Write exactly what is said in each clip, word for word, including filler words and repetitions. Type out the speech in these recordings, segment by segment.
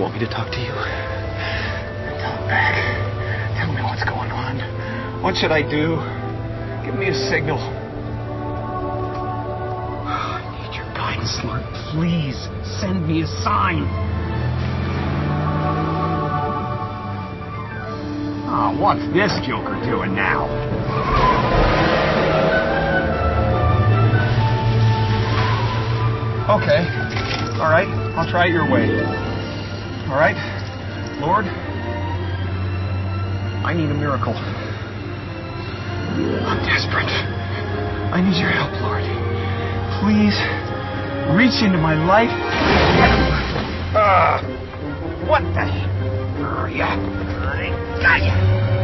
want me to talk to you? Come back. Tell me what's going on. What should I do? Give me a signal. I need your guidance, Lord. Please send me a sign. Oh, what's this joker doing now? Okay. All right. I'll try it your way. All right. Lord, I need a miracle. I'm desperate. I need your help, Lord. Please reach into my life. Uh, what the? Oh, yeah. I got ya.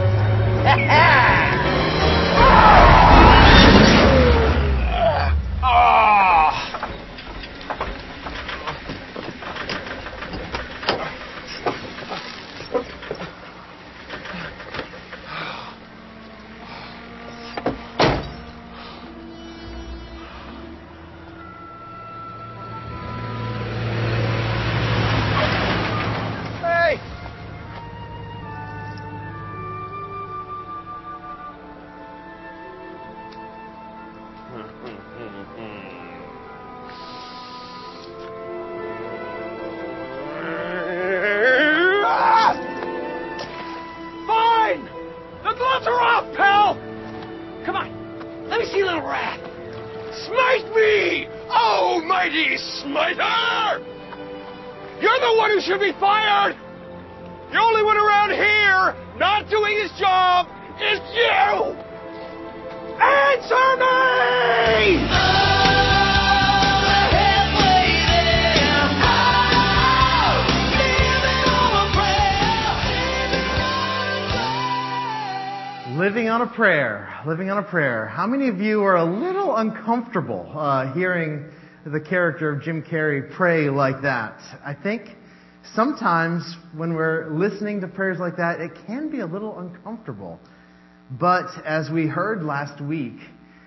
Living on a prayer. Living on a prayer. How many of you are a little uncomfortable uh, hearing the character of Jim Carrey pray like that? I think sometimes when we're listening to prayers like that, it can be a little uncomfortable. But as we heard last week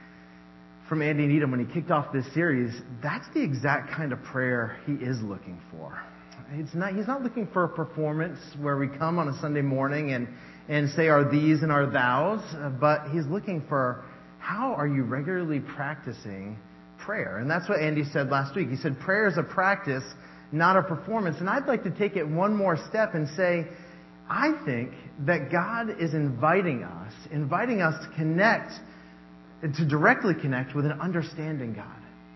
from Andy Needham when he kicked off this series, that's the exact kind of prayer he is looking for. It's not, he's not looking for a performance where we come on a Sunday morning and and say our these and our thous, but he's looking for how are you regularly practicing prayer? And that's what Andy said last week. He said prayer is a practice, not a performance. And I'd like to take it one more step and say, I think that God is inviting us, inviting us to connect, to directly connect with an understanding God.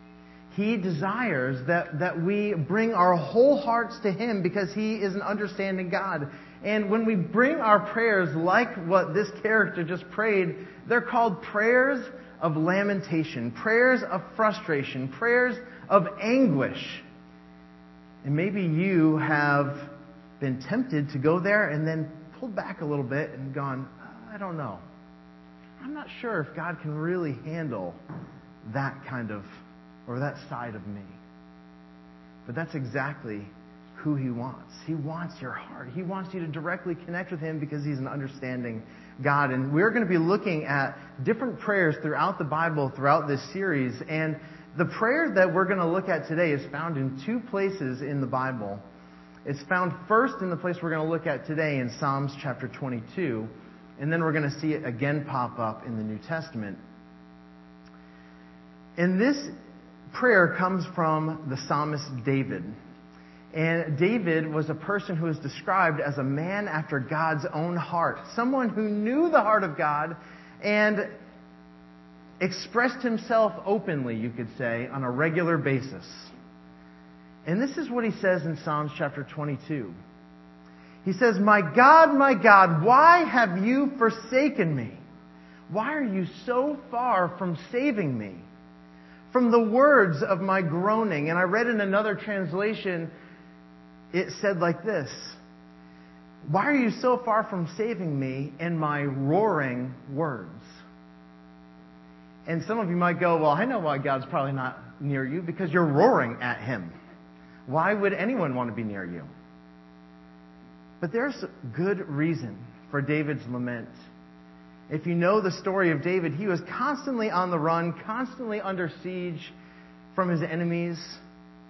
He desires that, that we bring our whole hearts to Him because He is an understanding God. And when we bring our prayers like what this character just prayed, they're called prayers of lamentation, prayers of frustration, prayers of anguish. And maybe you have been tempted to go there and then pulled back a little bit and gone, I don't know. I'm not sure if God can really handle that kind of, or that side of me. But that's exactly who He wants. He wants your heart. He wants you to directly connect with Him because He's an understanding God. And we're going to be looking at different prayers throughout the Bible, throughout this series. And the prayer that we're going to look at today is found in two places in the Bible. It's found first in the place we're going to look at today in Psalms chapter twenty-two. And then we're going to see it again pop up in the New Testament. And this prayer comes from the psalmist David. And David was a person who is described as a man after God's own heart. Someone who knew the heart of God and expressed himself openly, you could say, on a regular basis. And this is what he says in Psalms chapter twenty-two. He says, "My God, my God, why have you forsaken me? Why are you so far from saving me? From the words of my groaning." And I read in another translation, it said like this, "Why are you so far from saving me in my roaring words?" And some of you might go, well, I know why God's probably not near you, because you're roaring at Him. Why would anyone want to be near you? But there's good reason for David's lament. If you know the story of David, he was constantly on the run, constantly under siege from his enemies.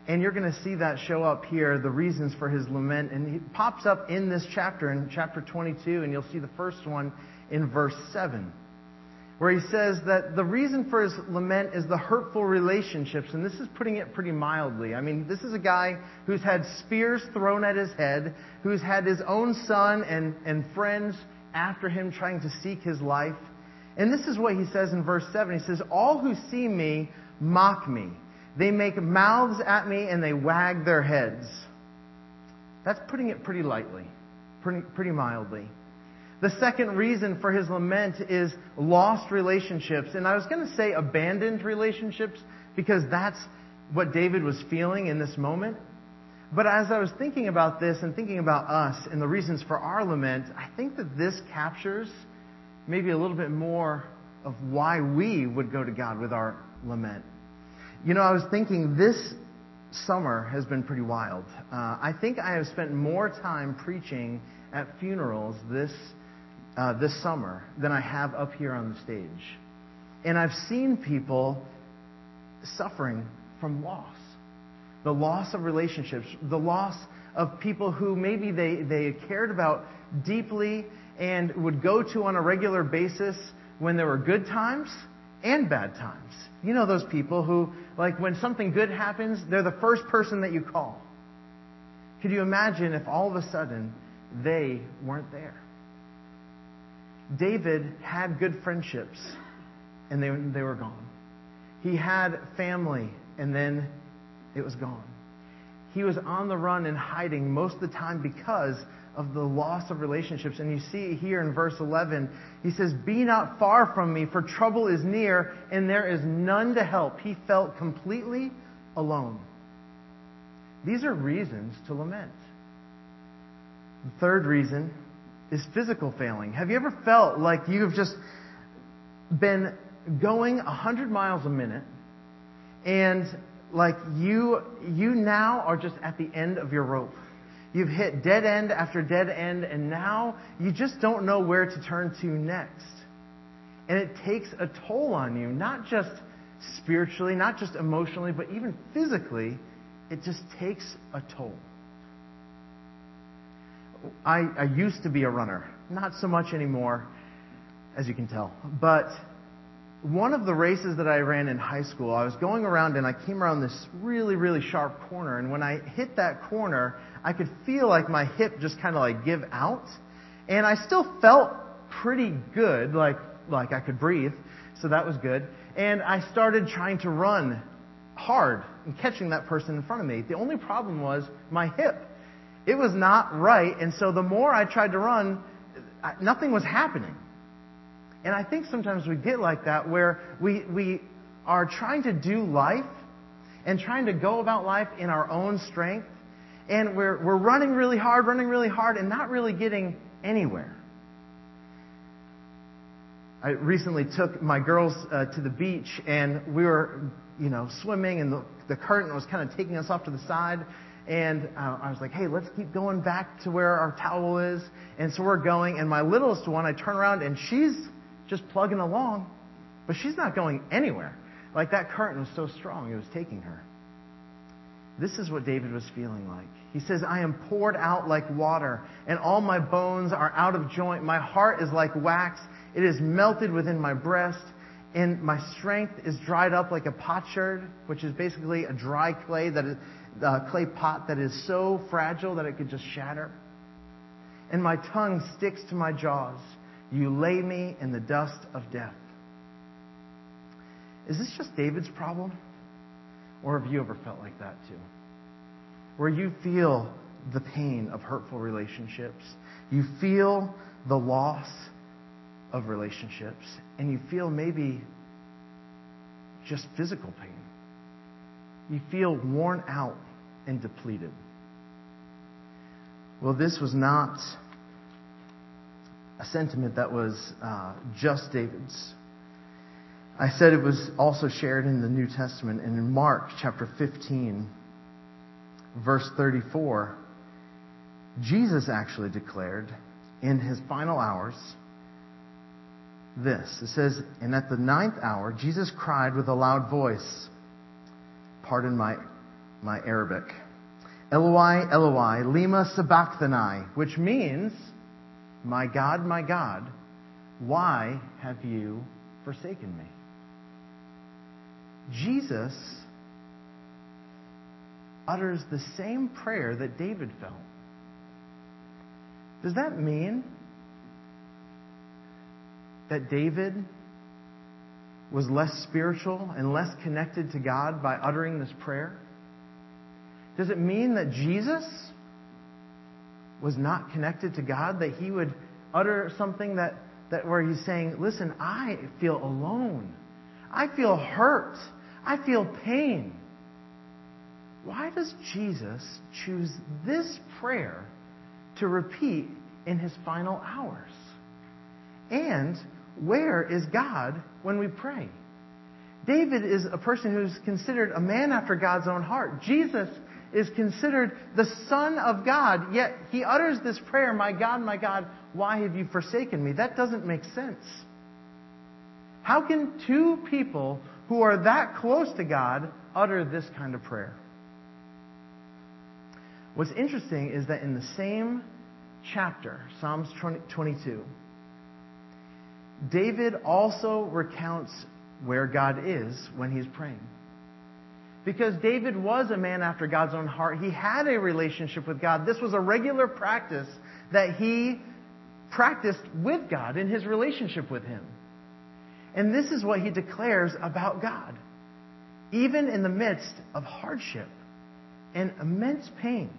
And you're going to see that show up here, the reasons for his lament. And it pops up in this chapter, in chapter twenty-two, and you'll see the first one in verse seven, where he says that the reason for his lament is the hurtful relationships. And this is putting it pretty mildly. I mean, this is a guy who's had spears thrown at his head, who's had his own son and, and friends after him trying to seek his life. And this is what he says in verse seven. He says, "All who see me mock me. They make mouths at me and they wag their heads." That's putting it pretty lightly, pretty, pretty mildly. The second reason for his lament is lost relationships. And I was going to say abandoned relationships because that's what David was feeling in this moment. But as I was thinking about this and thinking about us and the reasons for our lament, I think that this captures maybe a little bit more of why we would go to God with our lament. You know, I was thinking this summer has been pretty wild. Uh, I think I have spent more time preaching at funerals this uh, this summer than I have up here on the stage. And I've seen people suffering from loss. The loss of relationships, the loss of people who maybe they, they cared about deeply and would go to on a regular basis when there were good times and bad times. You know those people who, like, when something good happens, they're the first person that you call. Could you imagine if all of a sudden they weren't there? David had good friendships, and they, they were gone. He had family, and then it was gone. He was on the run and hiding most of the time because of the loss of relationships. And you see here in verse eleven, he says, "Be not far from me, for trouble is near, and there is none to help." He felt completely alone. These are reasons to lament. The third reason is physical failing. Have you ever felt like you've just been going one hundred miles a minute, and like you you now are just at the end of your rope? You've hit dead end after dead end, and now you just don't know where to turn to next. And it takes a toll on you, not just spiritually, not just emotionally, but even physically. It just takes a toll. I, I used to be a runner. Not so much anymore, as you can tell. But one of the races that I ran in high school, I was going around and I came around this really, really sharp corner. And when I hit that corner, I could feel like my hip just kind of like give out. And I still felt pretty good, like like I could breathe. So that was good. And I started trying to run hard and catching that person in front of me. The only problem was my hip. It was not right. And so the more I tried to run, nothing was happening. And I think sometimes we get like that, where we we are trying to do life and trying to go about life in our own strength. And we're we're running really hard, running really hard, and not really getting anywhere. I recently took my girls uh, to the beach, and we were, you know, swimming, and the, the current was kind of taking us off to the side. And uh, I was like, hey, let's keep going back to where our towel is. And so we're going, and my littlest one, I turn around, and she's just plugging along, but she's not going anywhere. Like, that current was so strong, it was taking her. This is what David was feeling like. He says, "I am poured out like water, and all my bones are out of joint. My heart is like wax. It is melted within my breast, and my strength is dried up like a potsherd," which is basically a dry clay that is uh, clay pot that is so fragile that it could just shatter. "And my tongue sticks to my jaws. You lay me in the dust of death." Is this just David's problem? Or have you ever felt like that too? Where you feel the pain of hurtful relationships. You feel the loss of relationships. And you feel maybe just physical pain. You feel worn out and depleted. Well, this was not a sentiment that was uh, just David's. I said it was also shared in the New Testament, and in Mark chapter fifteen, verse thirty-four, Jesus actually declared in his final hours this. It says, "And at the ninth hour, Jesus cried with a loud voice, 'Pardon my my Arabic. Eloi, Eloi, lima sabachthani, which means, my God, my God, why have you forsaken me? Jesus utters the same prayer that David felt. Does that mean that David was less spiritual and less connected to God by uttering this prayer? Does it mean that Jesus was not connected to God, that he would utter something that, that where he's saying, listen, I feel alone. I feel hurt. I feel pain. Why does Jesus choose this prayer to repeat in his final hours? And where is God when we pray? David is a person who's considered a man after God's own heart. Jesus is considered the Son of God, yet he utters this prayer, my God, my God, why have you forsaken me? That doesn't make sense. How can two people who are that close to God utter this kind of prayer? What's interesting is that in the same chapter, Psalms twenty-two, David also recounts where God is when he's praying. Because David was a man after God's own heart. He had a relationship with God. This was a regular practice that he practiced with God in his relationship with him. And this is what he declares about God. Even in the midst of hardship and immense pain,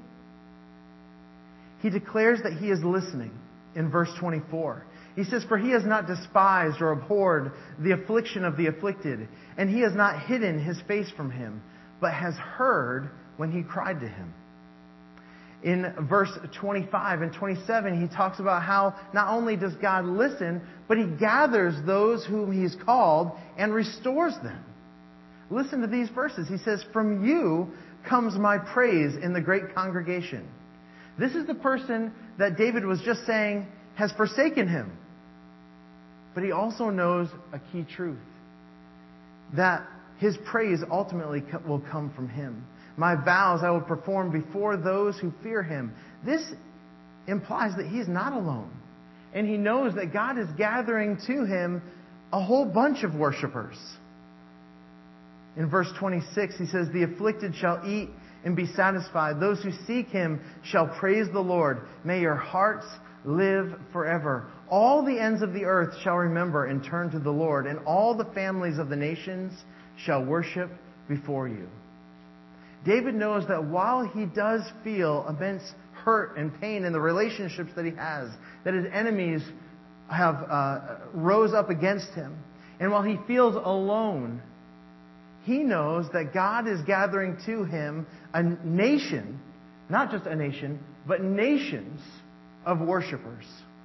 he declares that he is listening in verse twenty-four. He says, for he has not despised or abhorred the affliction of the afflicted, and he has not hidden his face from him, but has heard when he cried to him. In verse twenty-five and twenty-seven, he talks about how not only does God listen, but he gathers those whom he's called and restores them. Listen to these verses. He says, from you comes my praise in the great congregation. This is the person that David was just saying has forsaken him. But he also knows a key truth, that his praise ultimately will come from him. My vows I will perform before those who fear him. This implies that he's not alone. And he knows that God is gathering to him a whole bunch of worshipers. In verse twenty-six, he says, the afflicted shall eat and be satisfied. Those who seek him shall praise the Lord. May your hearts live forever. All the ends of the earth shall remember and turn to the Lord, and all the families of the nations shall worship before you. David knows that while he does feel immense hurt and pain in the relationships that he has, that his enemies have uh, rose up against him, and while he feels alone, he knows that God is gathering to him a nation, not just a nation, but nations of worshipers.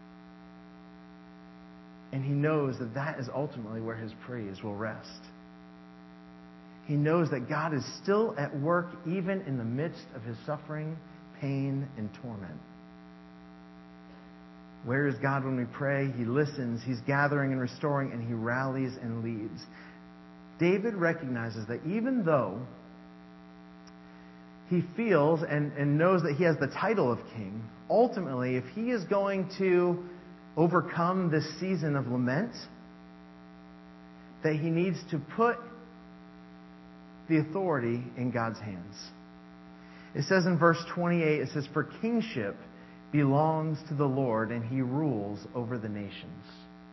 And he knows that that is ultimately where his praise will rest. He knows that God is still at work even in the midst of his suffering, pain, and torment. Where is God when we pray? He listens, he's gathering and restoring, and he rallies and leads. David recognizes that even though he feels and, and knows that he has the title of king, ultimately, if he is going to overcome this season of lament, that he needs to put the authority in God's hands. It says in verse twenty-eight, it says, for kingship belongs to the Lord, and he rules over the nations.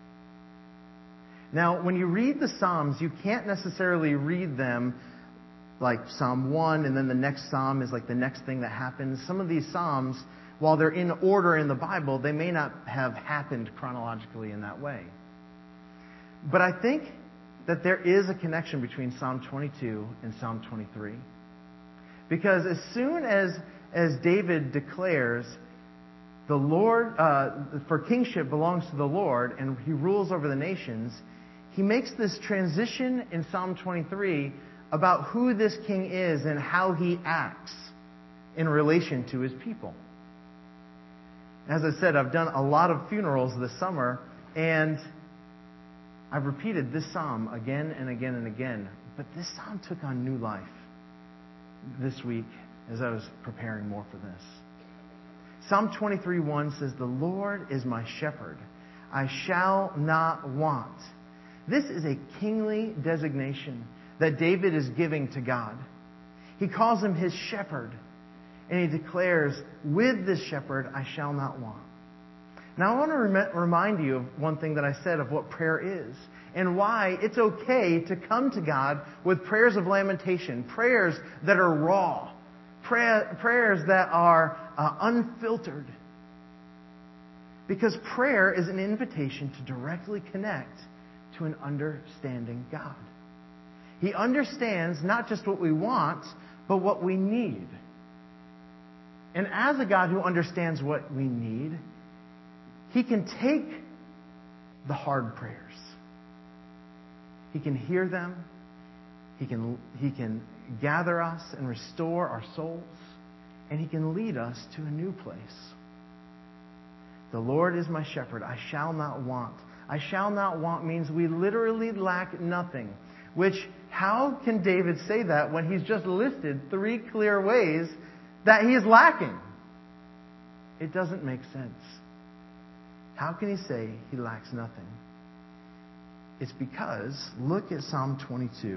Now, when you read the Psalms, you can't necessarily read them like Psalm one, and then the next Psalm is like the next thing that happens. Some of these Psalms, while they're in order in the Bible, they may not have happened chronologically in that way. But I think that there is a connection between Psalm twenty-two and Psalm twenty-three. Because as soon as, as David declares, the Lord, uh, for kingship belongs to the Lord, and he rules over the nations, he makes this transition in Psalm twenty-three about who this king is and how he acts in relation to his people. As I said, I've done a lot of funerals this summer, and I've repeated this psalm again and again and again. But this psalm took on new life. this week as I was preparing more for this. Psalm twenty-three one says, "The Lord is my shepherd. I shall not want." This is a kingly designation that David is giving to God. He calls him his shepherd. And he declares, "With this shepherd I shall not want." Now I want to rem- remind you of one thing that I said of what prayer is and why it's okay to come to God with prayers of lamentation, prayers that are raw, prayer, prayers that are uh, unfiltered. Because prayer is an invitation to directly connect to an understanding God. He understands not just what we want, but what we need. And as a God who understands what we need, He can take the hard prayers. He can hear them. He can, he can gather us and restore our souls. And He can lead us to a new place. The Lord is my shepherd. I shall not want. I shall not want means we literally lack nothing. Which, how can David say that when he's just listed three clear ways that he is lacking? It doesn't make sense. How can he say he lacks nothing? It's because, look at Psalm twenty-two,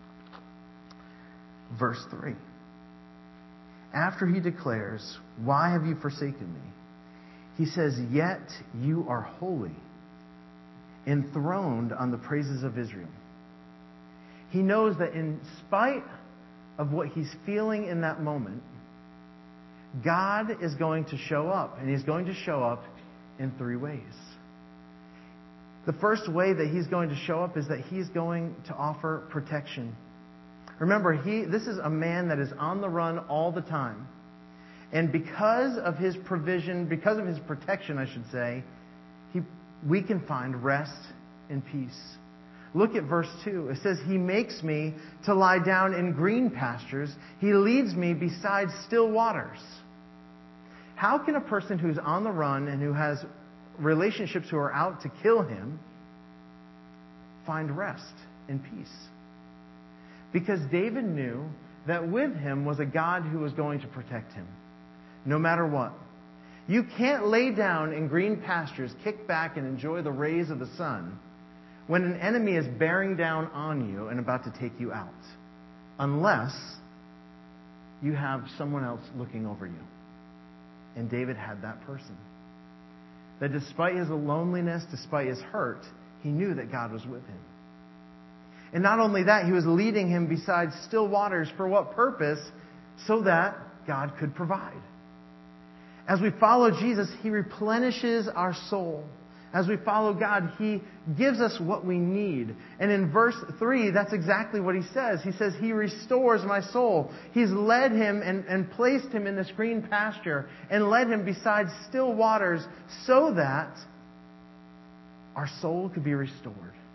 verse three. After he declares, "Why have you forsaken me?" he says, "Yet you are holy, enthroned on the praises of Israel." He knows that in spite of what he's feeling in that moment, God is going to show up, and He's going to show up in three ways. The first way that He's going to show up is that He's going to offer protection. Remember, he this is a man that is on the run all the time. And because of His provision, because of His protection, I should say, he, we can find rest and peace. Look at verse two. It says, "He makes me to lie down in green pastures. He leads me beside still waters." How can a person who's on the run and who has relationships who are out to kill him find rest and peace? Because David knew that with him was a God who was going to protect him, no matter what. You can't lay down in green pastures, kick back, and enjoy the rays of the sun when an enemy is bearing down on you and about to take you out, unless you have someone else looking over you. And David had that person. That despite his loneliness, despite his hurt, he knew that God was with him. And not only that, He was leading him beside still waters. For what purpose? So that God could provide. As we follow Jesus, He replenishes our soul. As we follow God, He gives us what we need. And in verse three, that's exactly what He says. He says, "He restores my soul." He's led him and, and placed him in this green pasture and led him beside still waters so that our soul could be restored.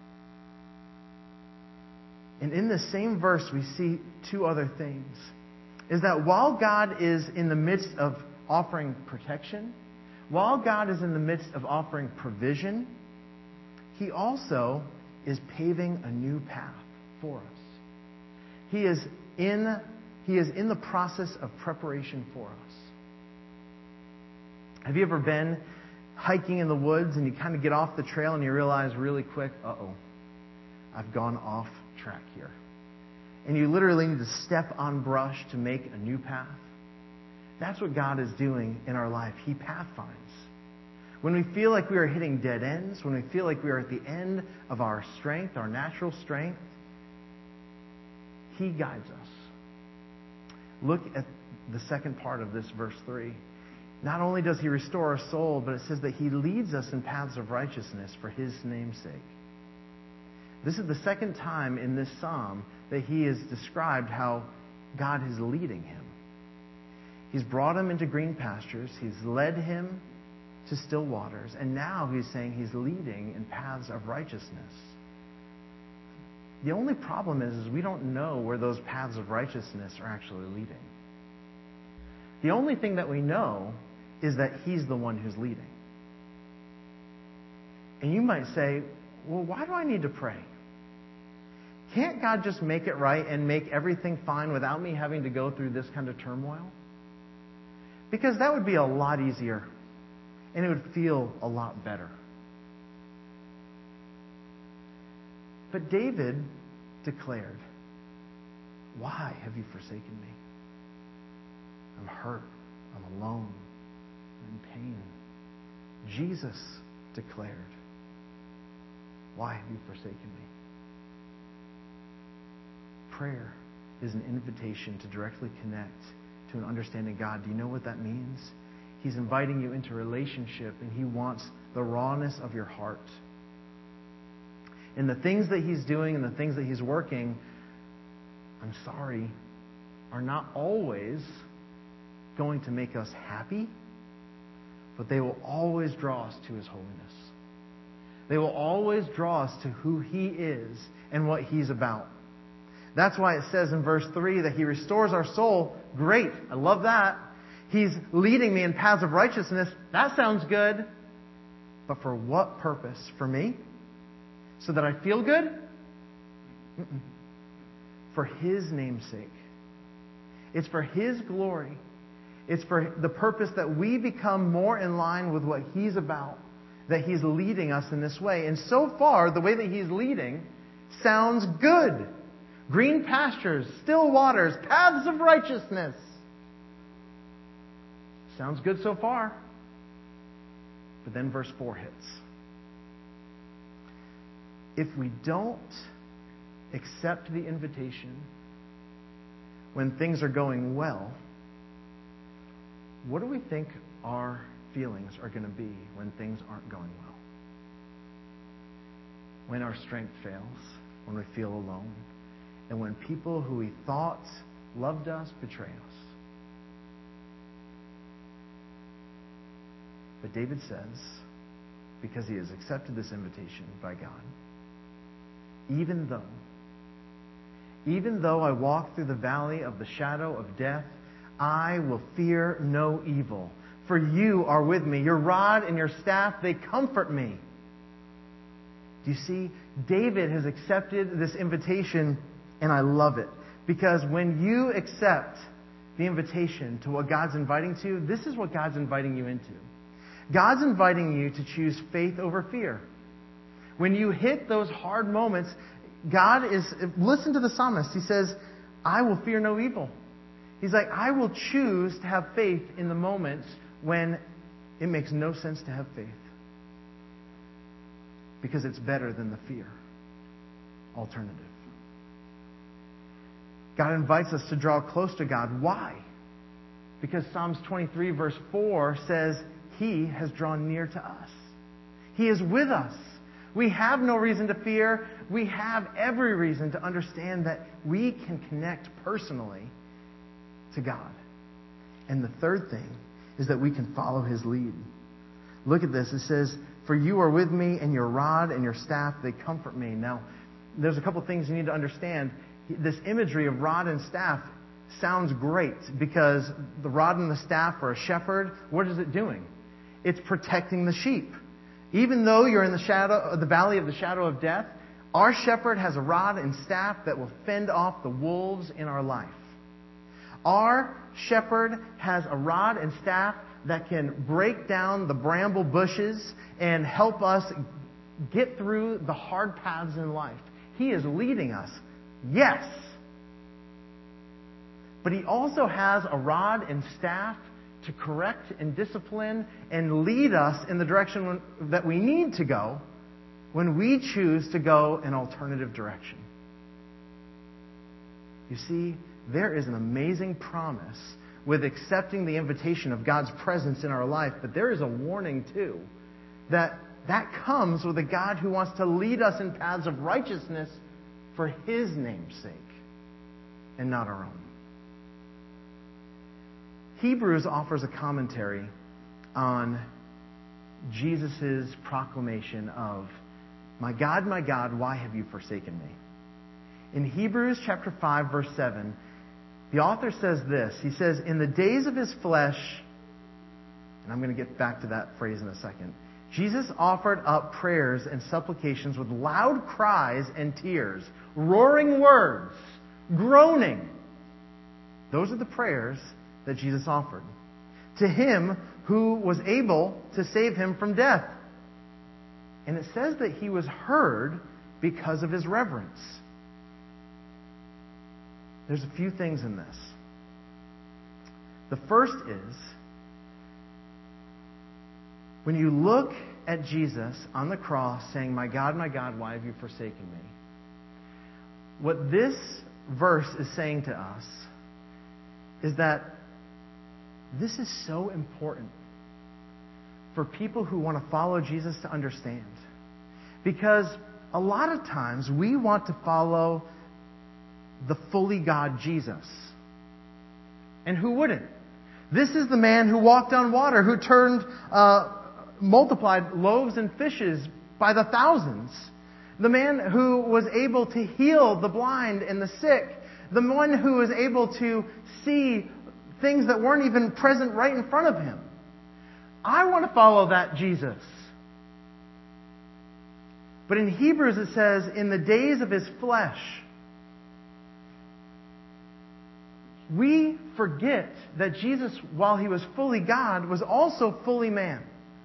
And in the same verse, we see two other things. Is that while God is in the midst of offering protection, while God is in the midst of offering provision, He also is paving a new path for us. He is in, he is in the process of preparation for us. Have you ever been hiking in the woods and you kind of get off the trail and you realize really quick, uh-oh, I've gone off track here. And you literally need to step on brush to make a new path? That's what God is doing in our life. He pathfinds. When we feel like we are hitting dead ends, when we feel like we are at the end of our strength, our natural strength, He guides us. Look at the second part of this verse three. Not only does He restore our soul, but it says that He leads us in paths of righteousness for His name's sake. This is the second time in this psalm that He has described how God is leading him. He's brought him into green pastures. He's led him to still waters. And now He's saying He's leading in paths of righteousness. The only problem is, is we don't know where those paths of righteousness are actually leading. The only thing that we know is that He's the one who's leading. And you might say, well, why do I need to pray? can't God just make it right and make everything fine without me having to go through this kind of turmoil? Because that would be a lot easier, and it would feel a lot better. But David declared, "Why have you forsaken me? I'm hurt. I'm alone. I'm in pain." Jesus declared, "Why have you forsaken me?" Prayer is an invitation to directly connect to an understanding God. Do you know what that means? He's inviting you into a relationship, and He wants the rawness of your heart. And the things that He's doing and the things that He's working, I'm sorry, are not always going to make us happy, but they will always draw us to His holiness. They will always draw us to who He is and what He's about. That's why it says in verse three that He restores our soul. Great. I love that. He's leading me in paths of righteousness. That sounds good. But for what purpose? For me? So that I feel good? Mm-mm. For His name's sake. It's for His glory. It's for the purpose that we become more in line with what He's about, that He's leading us in this way. And so far, the way that He's leading sounds good. Green pastures, still waters, paths of righteousness. Sounds good so far. But then verse four hits. If we don't accept the invitation when things are going well, what do we think our feelings are going to be when things aren't going well? When our strength fails, when we feel alone, and when people who we thought loved us betray us. But David says, because he has accepted this invitation by God, even though, even though I walk through the valley of the shadow of death, I will fear no evil. For you are with me. Your rod and your staff, they comfort me. Do you see? David has accepted this invitation, and I love it. Because when you accept the invitation to what God's inviting to, this is what God's inviting you into. God's inviting you to choose faith over fear. When you hit those hard moments, God is, listen to the psalmist. He says, I will fear no evil. He's like, I will choose to have faith in the moments when it makes no sense to have faith. Because it's better than the fear alternative. God invites us to draw close to God. Why? Because Psalms twenty-three verse four says, He has drawn near to us. He is with us. We have no reason to fear. We have every reason to understand that we can connect personally to God. And the third thing is that we can follow His lead. Look at this. It says, for you are with me, and your rod and your staff, they comfort me. Now, there's a couple things you need to understand. This imagery of rod and staff sounds great because the rod and the staff for a shepherd, what is it doing? It's protecting the sheep. Even though you're in the shadow, the valley of the shadow of death, our shepherd has a rod and staff that will fend off the wolves in our life. Our shepherd has a rod and staff that can break down the bramble bushes and help us get through the hard paths in life. He is leading us. Yes. But He also has a rod and staff to correct and discipline and lead us in the direction that we need to go when we choose to go an alternative direction. You see, there is an amazing promise with accepting the invitation of God's presence in our life, but there is a warning too, that that comes with a God who wants to lead us in paths of righteousness for His name's sake and not our own. Hebrews offers a commentary on Jesus' proclamation of, my God, my God, why have you forsaken me? In Hebrews chapter five, verse seven, the author says this. He says, in the days of His flesh, and I'm going to get back to that phrase in a second, Jesus offered up prayers and supplications with loud cries and tears, roaring words, groaning. Those are the prayers that Jesus offered to Him who was able to save him from death. And it says that He was heard because of His reverence. There's a few things in this. The first is, when you look at Jesus on the cross saying, "My God, my God, why have you forsaken me?" What this verse is saying to us is that this is so important for people who want to follow Jesus to understand. Because a lot of times we want to follow the fully God Jesus. And who wouldn't? This is the man who walked on water, who turned, uh, multiplied loaves and fishes by the thousands. The man who was able to heal the blind and the sick. The one who was able to see things that weren't even present right in front of him. I want to follow that Jesus. But in Hebrews it says, in the days of His flesh, we forget that Jesus, while He was fully God, was also fully man.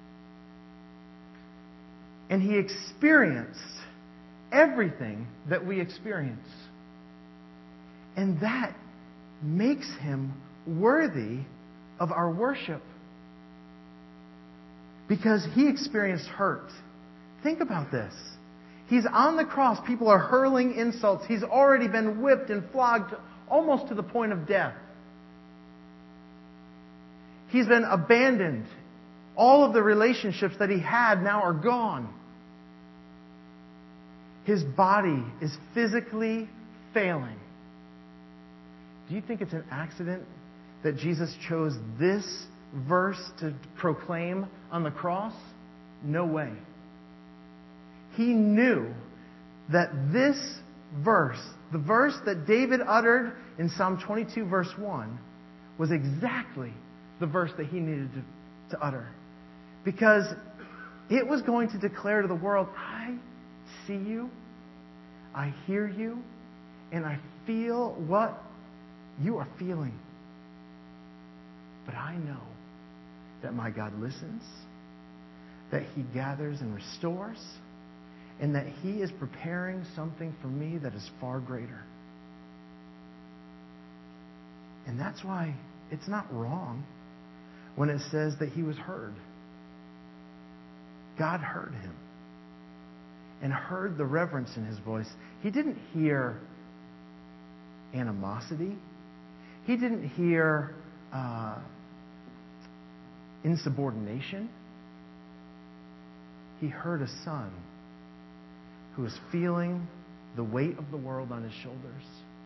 And He experienced everything that we experience. And that makes Him worthy of our worship. Because He experienced hurt. Think about this. He's on the cross. People are hurling insults. He's already been whipped and flogged almost to the point of death. He's been abandoned. All of the relationships that he had now are gone. His body is physically failing. Do you think it's an accident that Jesus chose this verse to proclaim on the cross? No way. He knew that this verse, the verse that David uttered in Psalm twenty-two verse one, was exactly the verse that he needed to, to utter. Because it was going to declare to the world, I see you, I hear you, and I feel what you are feeling. But I know that my God listens, that He gathers and restores, and that He is preparing something for me that is far greater. And that's why it's not wrong when it says that He was heard. God heard Him and heard the reverence in His voice. He didn't hear animosity. He didn't hear uh, insubordination. He heard a son who was feeling the weight of the world on his shoulders.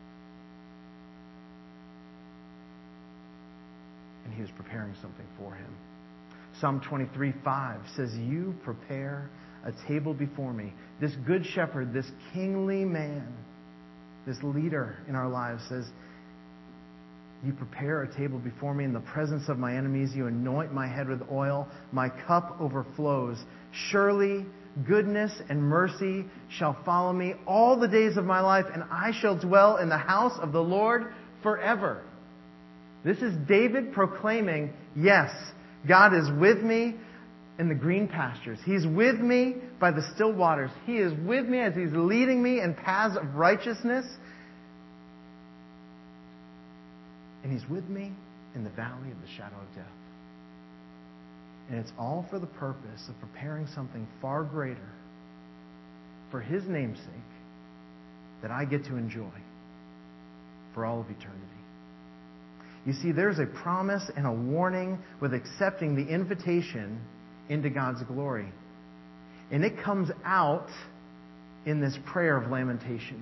And He was preparing something for him. Psalm twenty-three five says, you prepare a table before me. This good shepherd, this kingly man, this leader in our lives says, you prepare a table before me in the presence of my enemies. You anoint my head with oil. My cup overflows. Surely goodness and mercy shall follow me all the days of my life, and I shall dwell in the house of the Lord forever. This is David proclaiming, yes, God is with me in the green pastures. He's with me by the still waters. He is with me as He's leading me in paths of righteousness. And He's with me in the valley of the shadow of death. And it's all for the purpose of preparing something far greater for His namesake that I get to enjoy for all of eternity. You see, there's a promise and a warning with accepting the invitation into God's glory. And it comes out in this prayer of lamentation.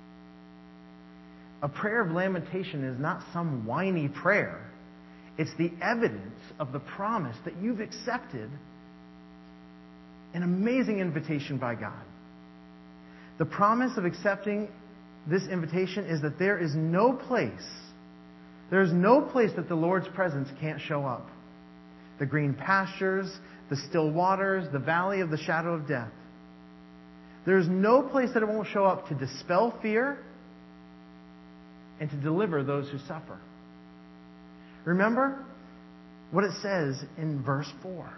A prayer of lamentation is not some whiny prayer. It's the evidence of the promise that you've accepted an amazing invitation by God. The promise of accepting this invitation is that there is no place, there is no place that the Lord's presence can't show up. The green pastures, the still waters, the valley of the shadow of death. There's no place that it won't show up to dispel fear and to deliver those who suffer. Remember what it says in verse four.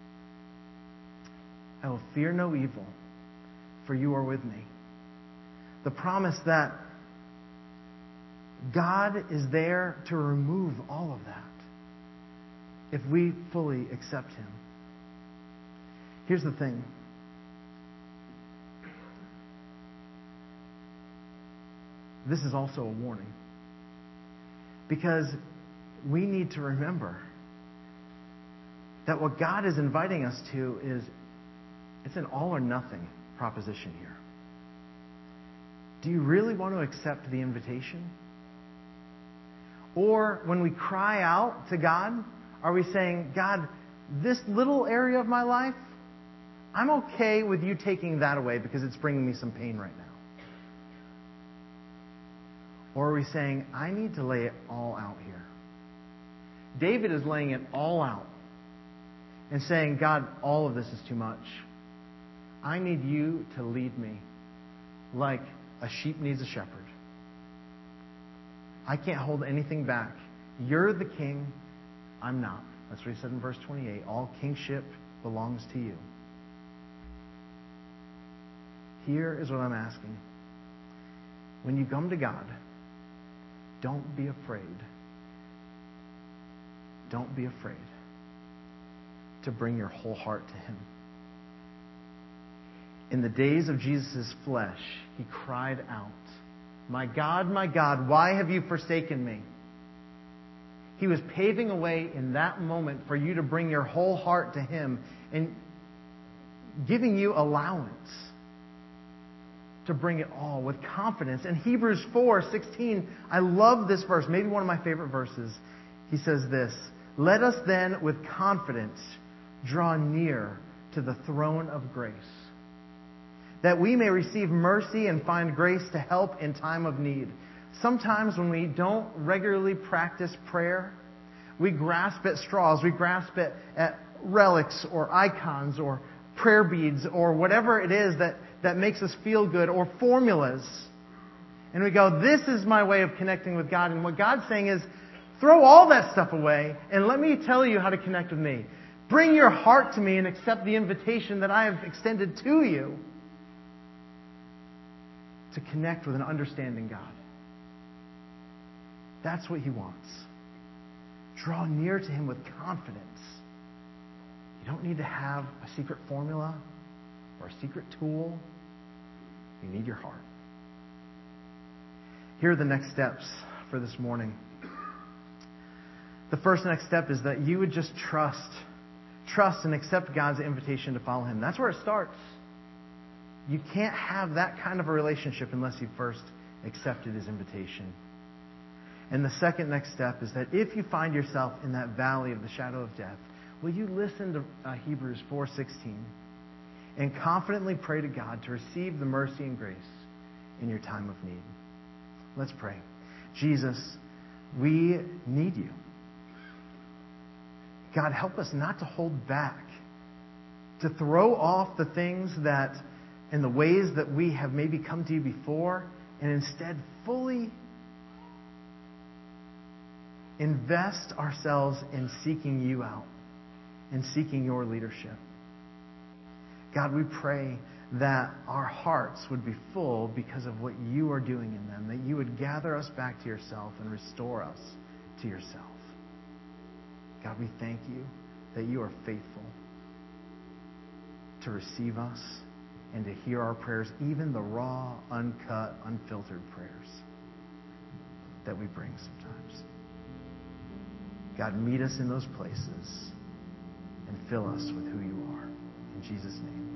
I will fear no evil, for you are with me. The promise that God is there to remove all of that if we fully accept Him. Here's the thing. This is also a warning. Because we need to remember that what God is inviting us to is, it's an all or nothing proposition here. Do you really want to accept the invitation? Or when we cry out to God, are we saying, God, this little area of my life, I'm okay with you taking that away because it's bringing me some pain right now? Or are we saying, I need to lay it all out here? David is laying it all out and saying, God, all of this is too much. I need you to lead me like a sheep needs a shepherd. I can't hold anything back. You're the king. I'm not. That's what he said in verse twenty-eight. All kingship belongs to you. Here is what I'm asking. When you come to God, don't be afraid. Don't be afraid to bring your whole heart to Him. In the days of Jesus' flesh, He cried out, my God, my God, why have you forsaken me? He was paving a way in that moment for you to bring your whole heart to Him and giving you allowance to bring it all with confidence. In Hebrews four sixteen, I love this verse, maybe one of my favorite verses. He says this, let us then with confidence draw near to the throne of grace, that we may receive mercy and find grace to help in time of need. Sometimes when we don't regularly practice prayer, we grasp at straws, we grasp at, at relics or icons or prayer beads or whatever it is that, that makes us feel good, or formulas. And we go, this is my way of connecting with God. And what God's saying is, throw all that stuff away and let me tell you how to connect with me. Bring your heart to me and accept the invitation that I have extended to you to connect with an understanding God. That's what He wants. Draw near to Him with confidence. You don't need to have a secret formula or a secret tool. You need your heart. Here are the next steps for this morning. The first next step is that you would just trust. Trust and accept God's invitation to follow Him. That's where it starts. You can't have that kind of a relationship unless you first accepted His invitation. And the second next step is that if you find yourself in that valley of the shadow of death, will you listen to uh, Hebrews four sixteen and confidently pray to God to receive the mercy and grace in your time of need? Let's pray. Jesus, we need you. God, help us not to hold back, to throw off the things that and the ways that we have maybe come to you before, and instead fully invest ourselves in seeking you out and seeking your leadership. God, we pray that our hearts would be full because of what you are doing in them, that you would gather us back to yourself and restore us to yourself. God, we thank you that you are faithful to receive us and to hear our prayers, even the raw, uncut, unfiltered prayers that we bring sometimes. God, meet us in those places and fill us with who you are. In Jesus' name.